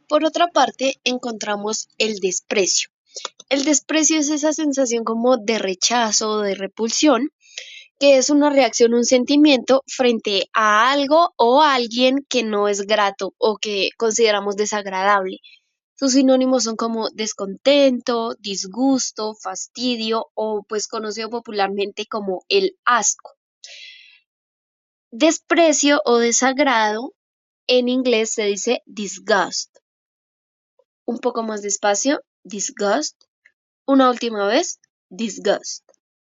Por otra parte, encontramos el desprecio. El desprecio es esa sensación como de rechazo o de repulsión, que es una reacción, un sentimiento frente a algo o a alguien que no es grato o que consideramos desagradable. Sus sinónimos son como descontento, disgusto, fastidio o pues conocido popularmente como el asco. Desprecio o desagrado en inglés se dice disgust. Un poco más despacio, disgust. Una última vez, disgust.